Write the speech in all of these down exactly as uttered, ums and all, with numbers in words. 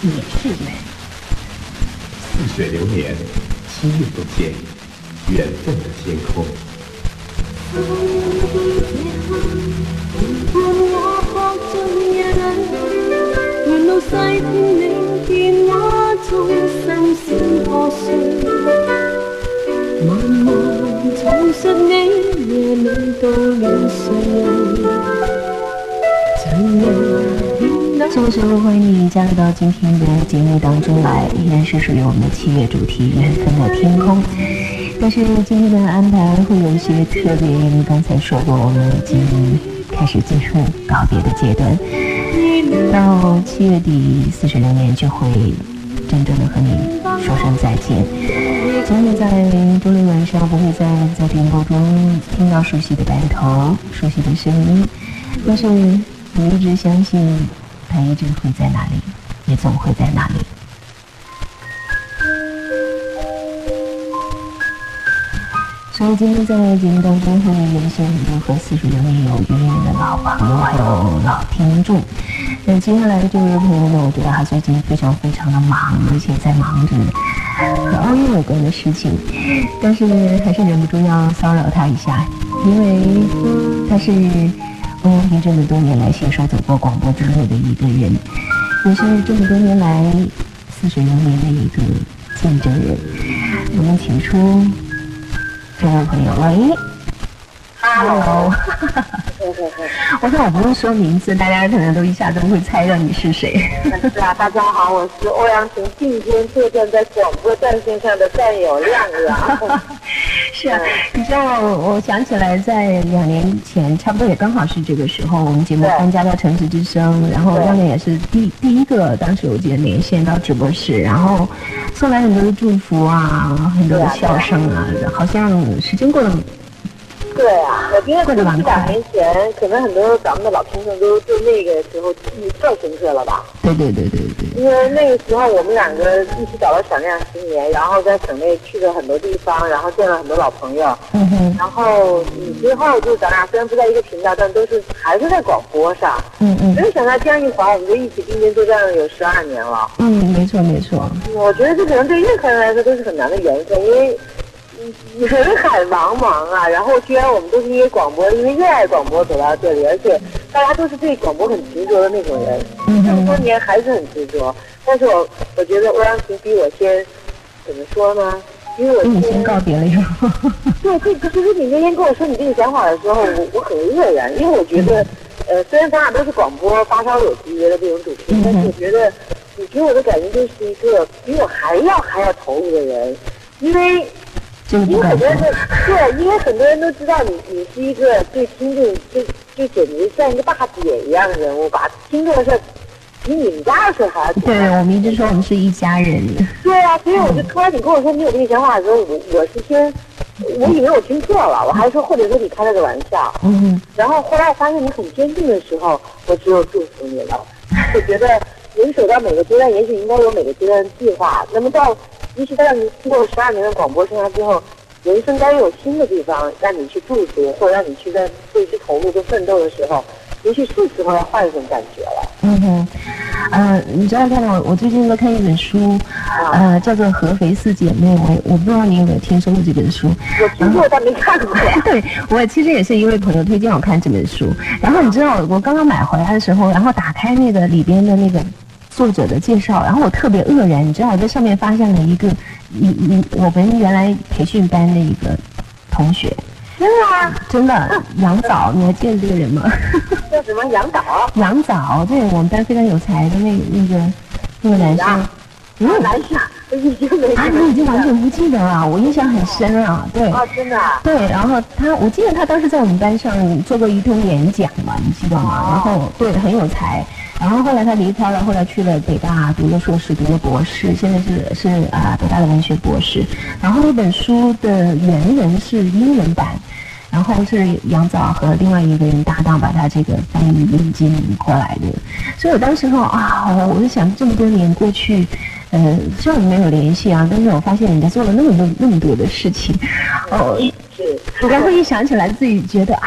也是缘。 似水流年，亲又不见，缘分的天空。 沿路細聽你電話中心聲破碎，茫茫重述你夜裏到了誰？ 这个时候欢迎你加入到今天的节目当中来，依然是属于我们的七月主题缘分的天空。但是今天的安排会有一些特别，因为刚才说过我们已经开始进入告别的阶段，到七月底似水流年就会真正的和你说声再见。今天在周六晚上不会再在电波中听到熟悉的白头熟悉的声音，但是我一直相信它一直会在那里，也总会在那里。所以今天在节目当中会连线很多和似水流年有渊源的老朋友还有老听众。那接下来这位朋友呢，我觉得他最近非常非常的忙，而且在忙着和奥运有关的事情，但是还是忍不住要骚扰他一下，因为他是欧阳平这么多年来携手走过广播之路的一个人，也是这么多年来似水流年的一个见证人。我们请出这位朋友，喂 ，Hello， 我想我不用说名字，大家可能都一下都会猜到你是谁。 是啊，大家好，我是欧阳晴，今天坐站在广播战线上的战友亮亮。 是啊，你知道我想起来，在两年前，差不多也刚好是这个时候，我们节目搬家到城市之声，然后亮亮也是第第一个，当时我记得连线到直播室，然后送来很多的祝福啊，很多的笑声啊，好像时间过得。 对啊，我觉得可能一两年前，可能很多咱们的老听众都对那个时候记忆特深刻了吧？ 对对对对对。 因为那个时候我们两个一起找了闪亮十年，然后在省内去了很多地方，然后见了很多老朋友。 嗯哼。 然后你之后就咱俩虽然不在一个频道，但都是还是在广播上。 嗯嗯。 没有想到这样一晃，我们就一起并肩作战了有十二年了。 嗯，没错没错。 我觉得这可能对任何人来说都是很难的缘分，因为。人海茫茫啊，然后居然我们都是因为广播，因为热爱广播走到这里，而且大家都是对广播很执着的那种人，这么多年还是很执着。但是我我觉得欧阳晴比我先怎么说呢？因为我先、嗯、先告别了以后。 对，这其实你那天跟我说你这个想法的时候，我我很愕然，因为我觉得，呃，虽然咱俩都是广播发烧友级别的这种主持人，但是我觉得你给我的感觉就是一个比我还要还要投入的人，因为。因为很多人都对，因为很多人都知道你，你是一个对听众就就简直像一个大姐一样的人物，把听众的事比你们家的事还要对，我们一直说我们是一家人。 对啊，所以我就突然你跟我说你有这个想法的时候，我我是先我以为我听错了，我还说或者说你开了个玩笑，嗯，然后后来我发现你很坚定的时候，我只有祝福你了。我觉得人走到每个阶段，也许应该有每个阶段的计划，那么到。一直到你经过十二年的广播生涯之后，人生该有新的地方让你去驻足，或者让你去在为之投入跟奋斗的时候，也许是时候要换一种感觉了。 嗯哼，呃，你知道看到我最近在看一本书，呃，叫做《合肥四姐妹》，我我不知道你有没有听说过这本书？ 我听过，但没看过。 对，我其实也是一位朋友推荐我看这本书，然后你知道我刚刚买回来的时候，然后打开那个里边的那个。作者的介绍，然后我特别愕然，你知道我在上面发现了一个，一一我们原来培训班的一个同学， 真的吗？ 真的，杨早，你还记得这个人吗？ 叫什么杨早？ 杨早，对我们班非常有才的那那个那个男生， 嗯，男生已经没啊，你已经完全不记得了，我印象很深啊，对， 啊，真的， 对，然后他，我记得他当时在我们班上做过一通演讲嘛，你记得吗？然后对，很有才。然后后来他离开了，后来去了北大读了硕士，读了博士，现在是是啊、呃、北大的文学博士。然后那本书的原文是英文版，然后是杨早和另外一个人搭档把他这个翻译引进过来的。所以我当时候啊，我就想这么多年过去，呃，虽然我们没有联系啊，但是我发现人家做了那么多那么多的事情，哦，然后一想起来自己觉得，哎呀。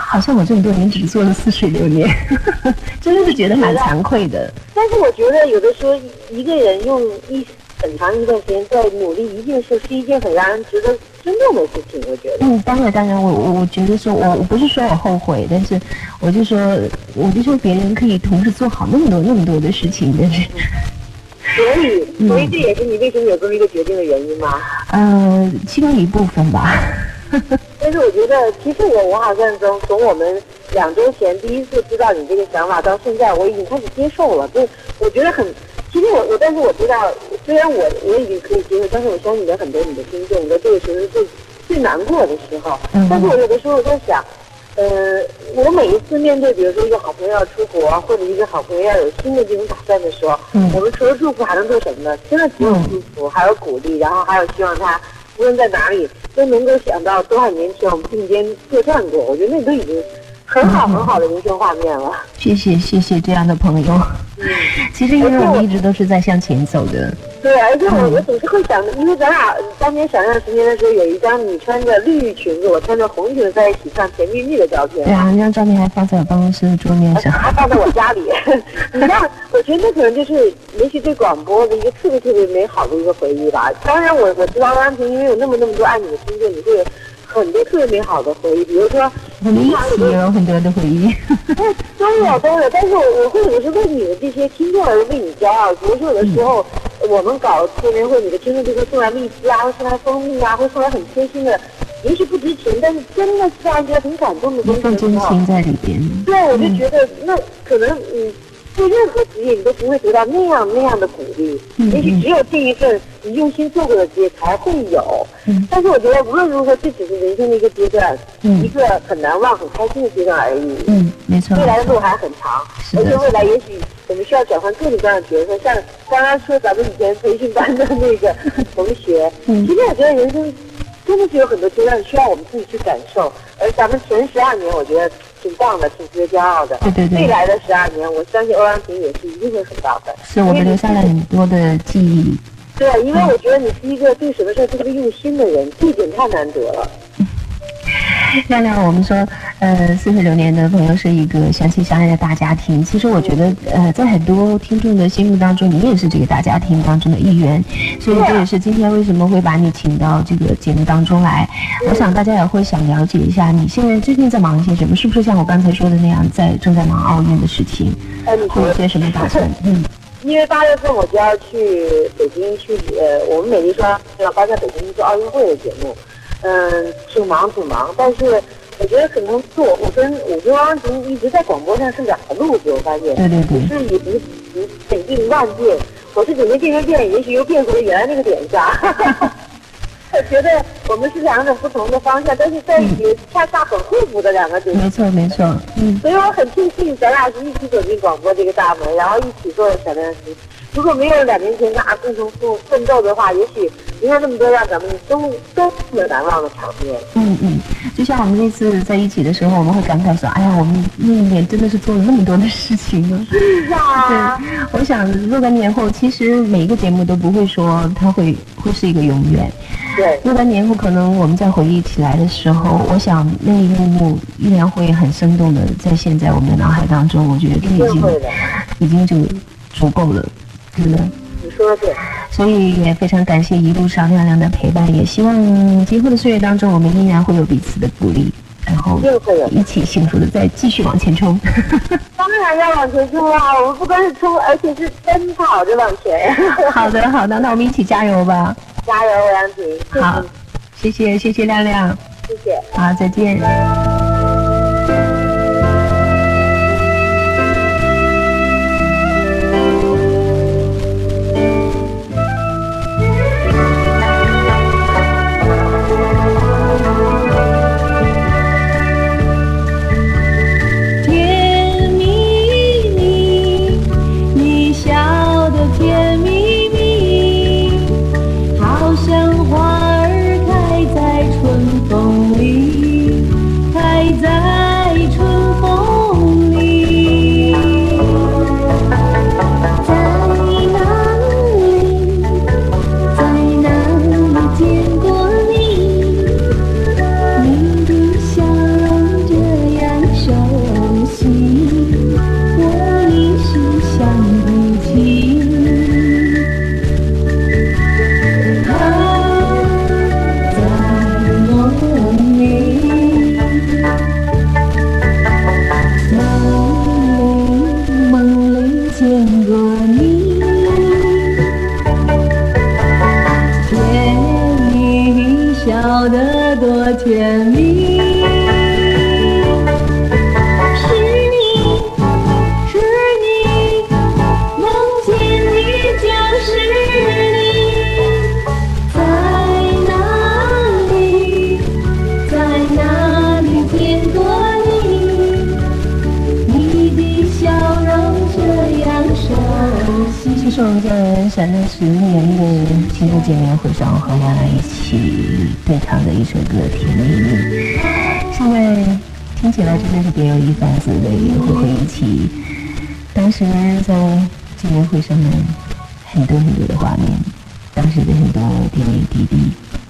好像我这么多年只做了似水流年，真的是觉得蛮惭愧的。 但是我觉得有的时候一个人用一很长一段时间在努力一件事，是一件很让人值得尊重的事情，我觉得。 嗯，当然，当然，我我我觉得说，我我不是说我后悔，但是我就说，我就说别人可以同时做好那么多那么多的事情，但是。 所以，所以这也是你为什么有这么一个决定的原因吗？ 呃，其中一部分吧。 但是我觉得，其实我我好像从从我们两周前第一次知道你这个想法到现在，我已经开始接受了。就我觉得很，其实我我但是我知道，虽然我我已经可以接受，但是我相信有很多你的听众，你在这个时候是最最难过的时候。嗯。但是我有的时候在想。呃，我每一次面对，比如说一个好朋友要出国，或者一个好朋友要有新的这种打算的时候，嗯，我们除了祝福还能做什么呢？真的只有祝福，还有鼓励，然后还有希望他无论在哪里都能够想到多少年前我们并肩作战过。我觉得那都已经很好很好的人生画面了。 谢谢谢谢这样的朋友。嗯，其实因为我们一直都是在向前走的。 对，而且我我总是会想，因为咱俩当年闪亮十年的时候，有一张你穿着绿裙子，我穿着红裙子在一起唱甜蜜蜜的照片。 对啊，那张照片还放在我办公室的桌面上， 还放在我家里。你看，我觉得那可能就是也许对广播的一个特别特别美好的一个回忆吧。当然我，我我知道安平因为有那么那么多爱你的听众，你会有很多特别美好的回忆，比如说我们一起也有很多的回忆。 都有都有，但是我我会有的时候为你的这些听众而为你骄傲。比如说有的时候。嗯我们搞见面会，你的听众就会送来荔枝啊，会送来蜂蜜啊，会送来很贴心的，也许不值钱，但是真的是让人觉得很感动的东西。 放真心在里边。 对，我就觉得那可能你做任何职业，你都不会得到那样那样的鼓励。嗯、也许只有这一份你用心做过的职业才会有。嗯、但是我觉得无论如何，这只是人生的一个阶段，嗯、一个很难忘、很开心的阶段而已。 嗯，没错。 未来的路还很长，而且未来也许。我们需要转换各种各样的角色，像刚刚说咱们以前培训班的那个同学，嗯、其实我觉得人生真的是有很多阶段需要我们自己去感受，而咱们前十二年我觉得挺棒的，挺值得骄傲的。 对对对。 未来的十二年，我相信欧阳婷也是一定会很棒的。 是我们留下了很多的记忆。 对，因为我觉得你是一个对什么事特别用心的人，这一点太难得了。 亮亮，我们说，呃，似水流年的朋友是一个相亲相爱的大家庭。其实我觉得，呃，在很多听众的心目当中，你也是这个大家庭当中的一员。所以这也是今天为什么会把你请到这个节目当中来。我想大家也会想了解一下，你现在最近在忙一些什么？是不是像我刚才说的那样，在正在忙奥运的事情？会有些什么打算？嗯。 因为八月份我就要去北京去，呃，我们美丽说要搬在北京做奥运会的节目。嗯，挺忙挺忙，但是我觉得可能做我跟我跟汪婷一直在广播上是两个路子，我发现， 对对对， 是以一一本定万变，我是准备变成变，也许又变回原来那个点上。我觉得我们是两种不同的方向，但是在一起恰恰很互补的两个点。 没错没错，嗯， 所以我很庆幸咱俩是一起走进广播这个大门，然后一起做闪亮时。如果没有两年前咱俩共同奋奋斗的话，也许没有那么多让咱们都都有难忘的场面。 嗯嗯，就像我们那次在一起的时候，我们会感慨说：“哎呀，我们那一年真的是做了那么多的事情呢。” 是啊。 对，我想若干年后，其实每一个节目都不会说它会会是一个永远。 对。 若干年后，可能我们在回忆起来的时候，我想那一幕幕依然会很生动的在现在我们的脑海当中。我觉得这已经已经就足够了。真的， 你说的对， 所以也非常感谢一路上亮亮的陪伴，也希望今后的岁月当中，我们依然会有彼此的鼓励，然后一起幸福的再继续往前冲。 当然要往前冲啊！我们不光是冲，而且是奔跑着往前。 好的，好的，那我们一起加油吧！ 加油，欧阳婷！ 好，谢谢，谢谢亮亮， 谢谢， 好，再见。 像花儿开在春风里，开甜蜜。是你，是你，梦见你就是你，在哪里，在哪里见过你？你的笑容这样熟悉。 其实我们在闪亮十年的亲子见面会上和妈妈一起对唱的一首歌《甜蜜蜜》，现在听起来真的是别有一番滋味，会回忆起当时在见面会上面很多很多的画面，当时的很多点点滴滴。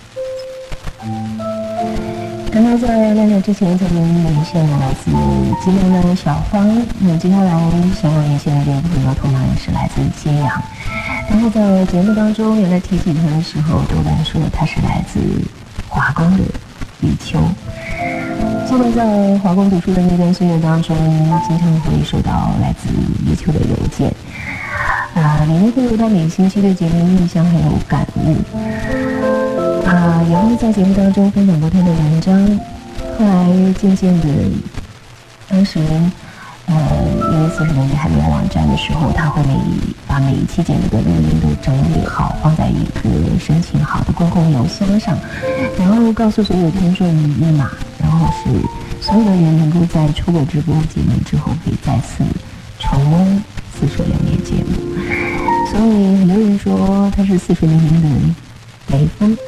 刚刚在亮亮之前曾经连线来自济南的小芳，那接下来想要连线的这个朋友同样也是来自揭阳，然后在节目当中原来提起他的时候都来说他是来自华工的李秋。记得在华工读书的那段岁月当中，经常会收到来自李秋的邮件，啊、呃，里面会有他每星期对节目印象很有感悟。啊、呃，也会在节目当中分享过他的文章。后来渐渐的，当时，呃，因为四十年代还没有网站的时候，他会每把每一期节目的录音都整理好，放在一个申请好的公共邮箱上，然后告诉所有听众密码，然后是所有的人能够在出过直播节目之后，可以再次重温似水流年节目。所以很多人说他是似水流年的雷锋。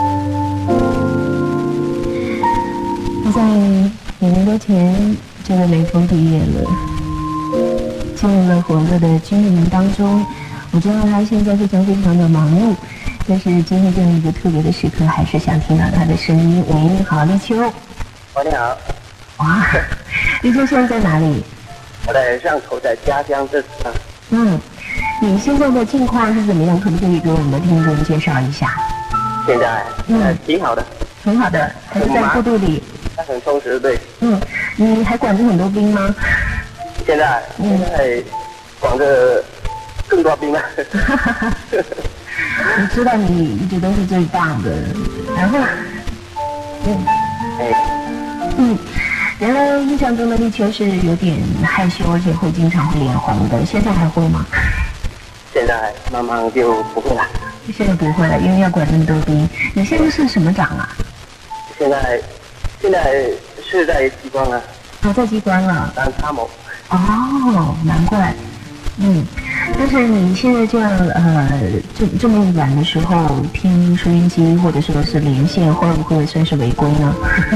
在两年多前，这个雷锋毕业了，进入了火热的军营当中。我知道他现在非常非常的忙碌，但是今天这样一个特别的时刻，还是想听到他的声音。喂，你好，立秋。 喂，你好。 哇，立秋现在在哪里？ 我在上头，在家乡这啊。 嗯，你现在的近况是怎么样？可不可以给我们的听众介绍一下？ 现在嗯，挺好的。 挺好的，还是在部队里。 很充实，对。 嗯，你还管着很多兵吗？ 现在， 嗯、 现在管着更多兵了。 我知道你一直都是最棒的，然后，嗯， 哎， 嗯，原来印象中的立秋是有点害羞，而且会经常会脸红的，现在还会吗？ 现在慢慢就不会了。 现在不会了，因为要管那么多兵。你现在是什么长啊？ 现在。现在是在机关了， 哦，在机关了， 当参谋。 哦，难怪，嗯，但是你现在这样呃，这这么晚的时候听收音机或者说是连线，会不会算是违规呢？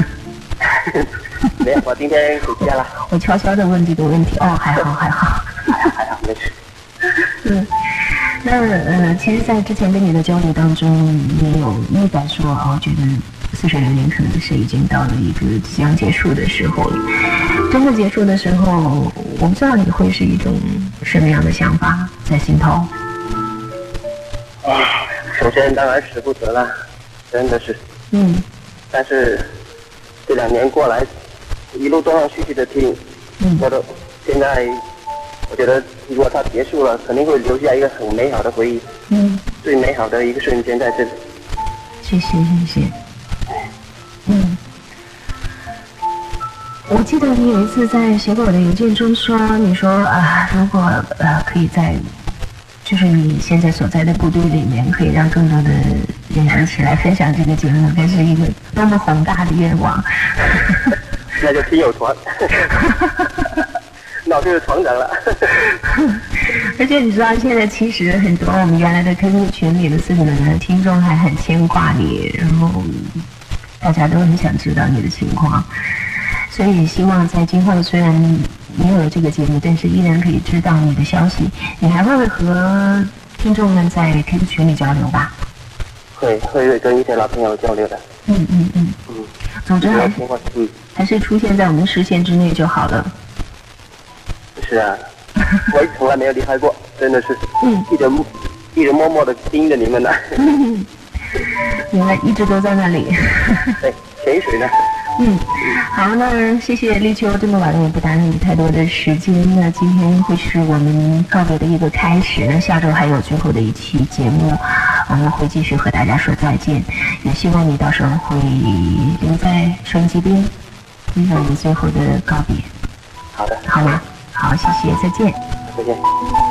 没有，我今天回家了。 我悄悄的问这个问题，哦，还好还好， 还好还好，没事。 嗯，那呃，其实，在之前跟你的交流当中，你有预感说，哦，觉得。似水流年可能是已经到了一个即将结束的时候了。真的结束的时候，我不知道你会是一种什么样的想法在心头。 啊，首先当然舍不得了，真的是。 嗯。 但是这两年过来，一路断断续续的听，嗯，我都现在我觉得，如果它结束了，肯定会留下一个很美好的回忆。 嗯。 最美好的一个瞬间在这里。 谢谢谢谢。嗯，我记得你有一次在写给我的邮件中说，你说啊，如果呃可以在，就是你现在所在的部队里面，可以让更多的人一起来分享这个节目，这是一个多么宏大的愿望。 那就听友团，那我就是团长了。 而且你知道，现在其实很多我们原来的 Q Q 群里的四个人的听众还很牵挂你，然后。大家都很想知道你的情况，所以希望在今后虽然没有了这个节目，但是依然可以知道你的消息。你还会和听众们在 Q Q 群里交流吧？ 会会跟一些老朋友交流的。 嗯嗯嗯嗯。总之还是嗯还是出现在我们视线之内就好了。 是啊，我从来没有离开过，真的是，嗯，一直一直默默的盯着你们呢。 嗯原来一直都在那里。 对，潜水呢。 嗯，好，那谢谢立秋，这么晚了也不耽误你太多的时间。那今天会是我们告别的一个开始，那下周还有最后的一期节目， 呃，会继续和大家说再见，也希望你到时候会留在收音机边，分享你最后的告别。 好的， 好吗？好，谢谢，再见。 再见。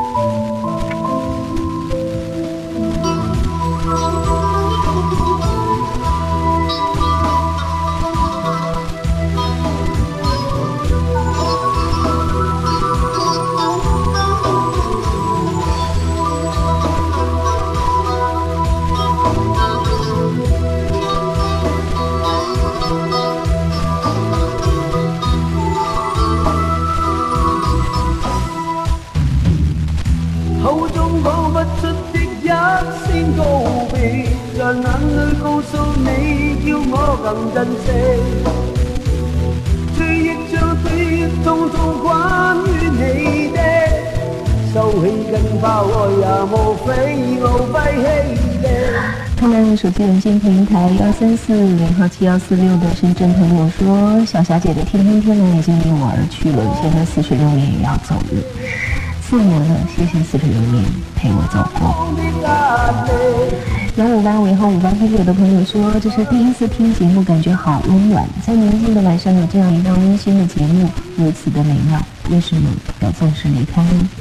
口中講不出的一聲告別，在眼裏告訴你，叫我更珍惜。追憶着對種種關於你的，收起跟拋開也無非路廢棄的。 看看手机软件平台幺三四零号七幺四六的深圳朋友说，小霞姐的天天天蓝已经离我而去了，现在四十六年也要走了。四年了，谢谢四十六年陪我走过。幺五八尾号五八 P 九的朋友说，这是第一次听节目，感觉好温暖。在宁静的晚上有这样一档温馨的节目，如此的美妙，为什么要暂时离开呢？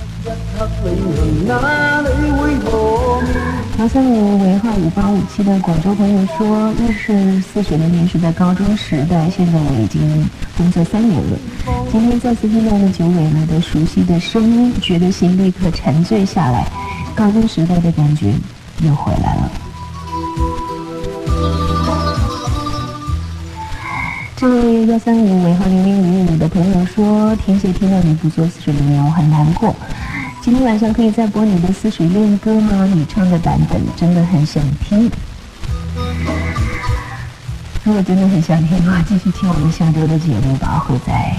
幺三五尾号五八五七的广州朋友说，认识四十六年是在高中时代，现在我已经工作三年了。今天再次听到了久违了的熟悉的声音，觉得心立刻沉醉下来，高中时代的感觉又回来了。这位幺三五尾号零零五五的朋友说，天蝎听到你不做四十六年，我很难过。今天晚上可以再播你的似水恋歌吗？你唱的版本真的很想听。如果真的很想听的话，继续听我们下周的节目吧，会在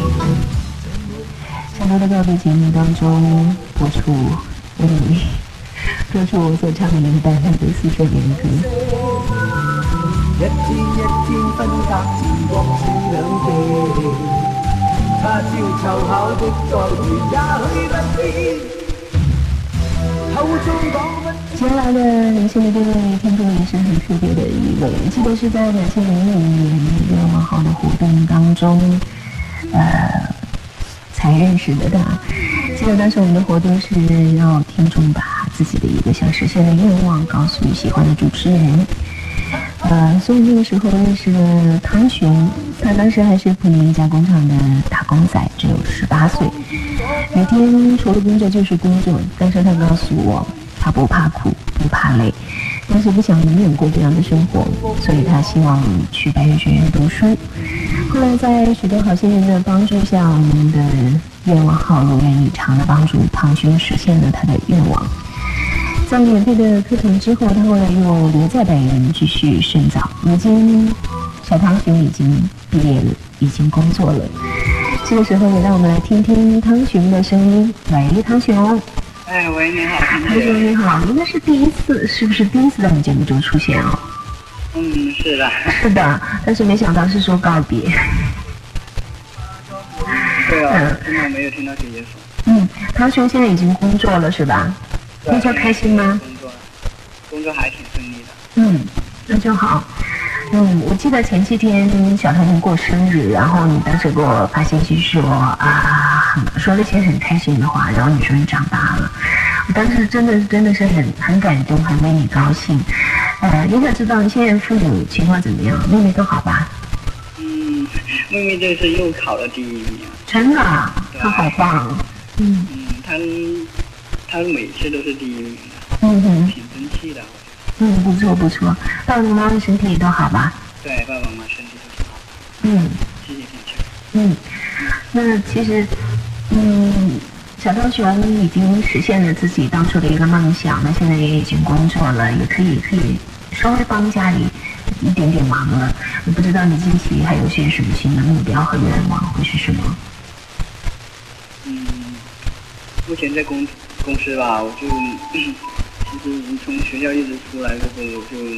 下周的告别节目当中播出为你播出我所唱的那个版本的似水恋歌。 一天一天分隔前國是兩地，他朝湊巧的再會，也許不知。口中講不。 接下來的連線的這位聽眾也是很特別的一位，記得是在兩千零五年一個蠻好的活動當中，呃，才認識的他。記得當時我們的活動是要聽眾把自己的一個想實現的願望告訴喜歡的主持人。呃，所以那個時候認識了湯珣，他當時還是普寧一家工廠的打工仔，只有十八歲，每天除了工作就是工作，但是他告訴我，他不怕苦，不怕累，但是不想永遠過這樣的生活，所以他希望去白雲學院讀書。後來在許多好心人的幫助下，我們的願望號如願以償的幫助湯珣實現了他的願望。在免費的課程之後，他後來又留在白雲繼續深造。如今小湯珣已經畢業了，已經工作了。這個時候也讓我們來聽聽湯珣的聲音。喂，湯珣。 哎，喂，你好。 湯珣你好，應該是第一次，是不是第一次在我們節目中出現哦？ 嗯，是的。 是的，但是沒想到是說告別。 對啊，嗯、真的沒有聽到姐姐說。 嗯，湯珣現在已經工作了，是吧？工作開心嗎？ 工作，工作還挺順利的。 嗯，那就好。嗯，我記得前幾天小湯珣過生日，然後你當時給我發信息說啊，說了些很開心的話，然後你說你長大了，我當時真的真的是很很感動，很為你高興。呃，也想知道你現在父母情況怎麼樣？妹妹都好吧？ 嗯，妹妹這次又考了第一名。 真的？她好棒。嗯嗯，她她每次都是第一名的。 嗯哼， 挺爭氣的。 嗯，不錯不錯。爸爸媽媽身體也都好吧？ 對，爸爸媽媽身體都挺好。 嗯， 謝謝天晴。 嗯，那其實，嗯，小湯珣已經實現了自己當初的一個夢想，那現在也已經工作了，也可以可以稍微幫家裡一點點忙了。我不知道你近期還有些什麼新的目標和願望會是什麼？ 嗯，目前在公公司吧，我就。其實從學校一直出來之後，我就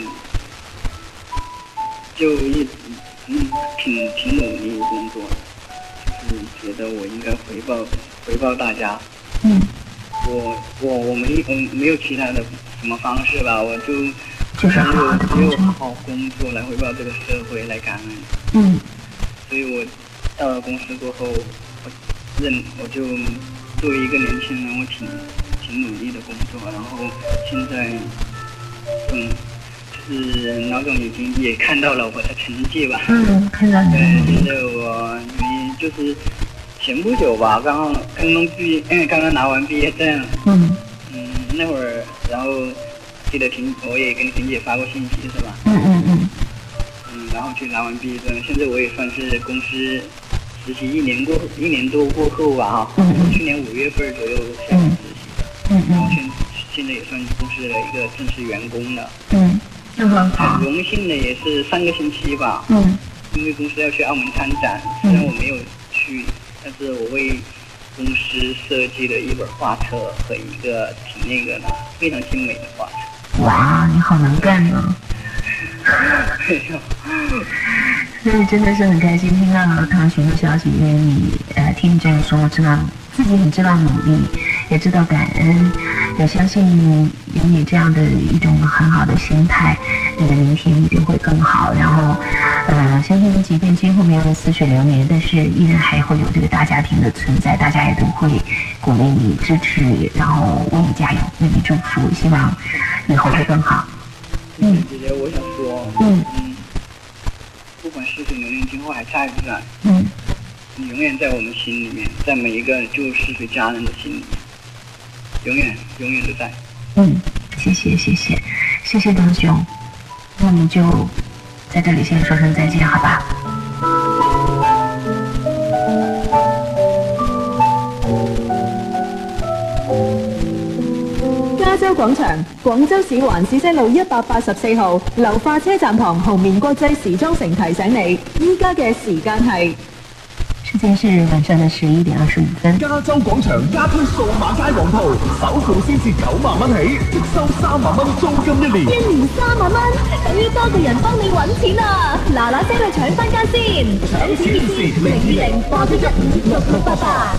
就一直嗯挺挺努力工作的，就是覺得我應該回報回報大家。 嗯， 我我我没我没有其他的什么方式吧，我就就是好好的工作， 好工作来回报这个社会，来感恩。 嗯， 所以我到了公司过后，我认我就作为一个年轻人，我挺挺努力的工作，然后现在嗯，就是老总已经也看到了我的成绩吧。 嗯，看到你的对， 努力。 现在我就是前不久吧，刚刚刚刚毕，因为刚刚拿完毕业证。 嗯。 嗯，那会儿，然后记得婷，我也跟婷姐发过信息是吧？ 嗯嗯嗯。 嗯，然后去拿完毕业证，现在我也算是公司实习一年过一年多过后吧哈。 嗯嗯。 去年五月份左右下实习的。 嗯嗯。 然后现现在也算公司的一个正式员工了。 嗯，那很好。 很荣幸的也是上个星期吧。 嗯。 因为公司要去澳门参展，虽然我没有去，但是我为公司设计了一本画册和一个挺那个的非常精美的画册。 哇，你好能干呢！所以真的是很开心听到唐寻的消息，因为你呃听你这样说，知道自己很知道努力，也知道感恩，也相信有你这样的一种很好的心态，你的明天一定会更好。然后呃，相信即便今后没有似水流年，但是依然还会有这个大家庭的存在，大家也都会鼓励你、支持，然后为你加油，为你祝福，希望以后会更好。 嗯，姐姐，我想说， 嗯嗯，不管似水流年今后还在不在， 嗯， 你永远在我们心里面，在每一个救似水家人的心里面，永远永远都在。 嗯，谢谢谢谢谢谢唐兄，那我们就在这里先说声再见，好吧？ 加州廣場，廣州市環市西路一百八十四號流化車站旁紅棉國際時裝城提醒你，依家嘅時間係。 時間是晚上的十一點二十五分。 加州廣場加推數碼街黃鋪，首付先至九萬蚊起，即收三萬蚊租金一年。 一年三萬蚊，等於多個人幫你揾錢啊！嗱嗱聲去搶翻間先！搶錢熱線零二零八一一五六六八八。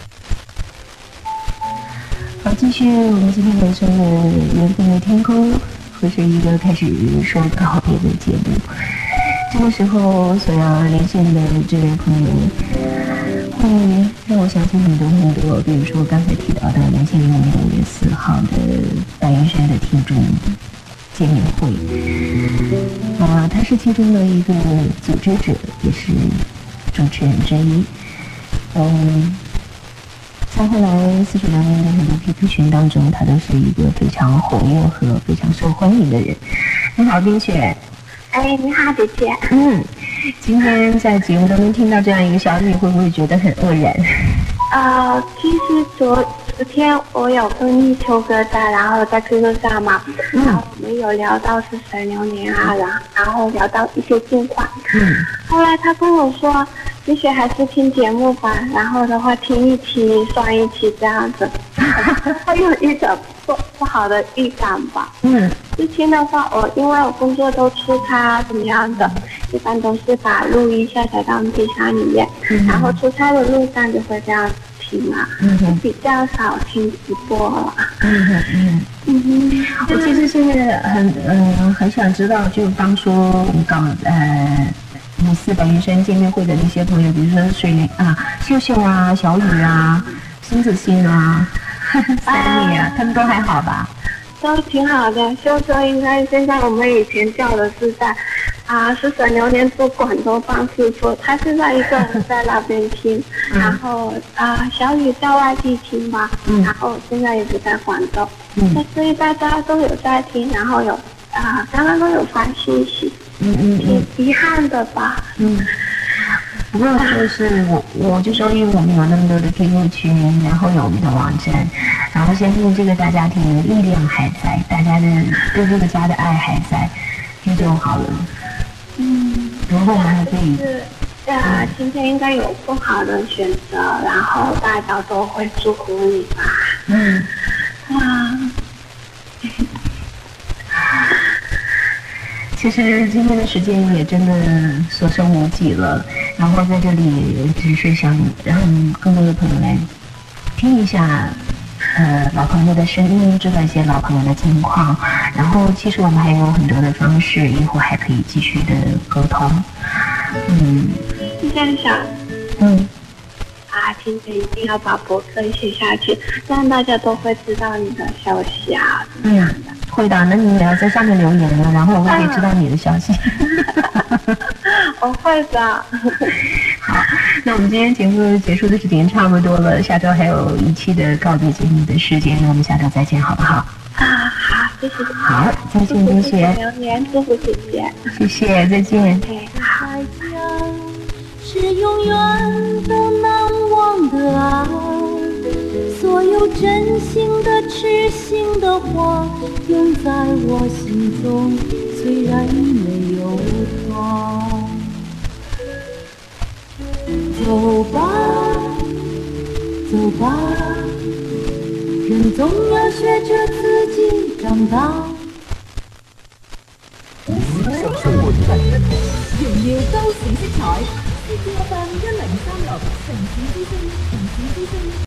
好，繼續我們今天人生的緣分的天空，會是一個開始說告別的節目。這個時候所要連線的這位朋友，會讓我想起很多很多，比如說剛才提到的連線於我們五月四號的白雲山的聽眾見面會。啊，他是其中的一個組織者，也是主持人之一。嗯。在後來似水流年的很多 Q Q 群當中，他都是一個非常活躍和非常受歡迎的人。你好，冰雪。 哎，你好，姐姐。 嗯，今天在節目當中聽到這樣一個消息，會不會覺得很愕然？ 呃，其實昨昨天我有跟立秋哥在，然後在 Q Q 上嘛，嗯、然後我們有聊到似水流年啊，然然後聊到一些近況。嗯。後來他跟我說，冰雪還是聽節目吧，然後的話聽一期算一期這樣子，他有一種不不好的預感吧。嗯。之前的話，我因為我工作都出差怎麼樣的，一般都是把錄音下載到 M P 三裡面，嗯、然後出差的路上就會這樣聽啊，嗯、比較少聽直播了。嗯哼嗯嗯，我其實現在很嗯、呃、很想知道，就當初我們搞呃五四白雲山見面會的那些朋友，比如說水玲啊、秀秀啊、小雨啊、孫子欣啊、Sammy 啊，他們都還好吧？ 都挺好的，秀秀應該現在我們以前叫的是在啊似水流年做廣東辦事處，他現在一個人在那邊聽，嗯、然後啊小雨在外地聽吧，嗯、然後現在也是在廣州，嗯、所以大家都有在聽，然後有啊剛剛都有發信息，嗯嗯，挺遺憾的吧， 嗯。不過就是我，我就說，因為我們有那麼多的 Q Q 群，然後有我們的網站，然後相信這個大家庭的力量還在，大家的對這個家的愛還在，那就好了。嗯，然後我們還可以。 是，對啊，今天應該有更好的選擇，然後大家都會祝福你吧。嗯。啊。 其實今天的時間也真的所剩無幾了，然後在這裡只是想讓更多的朋友來聽一下， 呃老朋友的声音，知道一些老朋友的近况。然后其实我们还有很多的方式，以后还可以继续的沟通。嗯， 是这样想。 嗯。 啊，今天一定要把博客写下去，这样大家都会知道你的消息啊，怎么样的？ 嗯，会的，那你也要在下面留言了，然后我会可以知道你的消息。 我会的。 好，那我们今天节目结束的时间差不多了，下周还有一期的告别节目的时间，那我们下周再见，好不好？ 啊，好，谢谢。 好，再见，谢谢。 流年，祝福姐姐。 谢谢，再见。 对，好。 是永远都难忘的爱，所有真心的痴心的话永在我心中，虽然没有他。走吧走吧，人总要学着自己长大。 享受我的炫耀都市色彩，C C F M 一零三六城市之聲，城市之聲。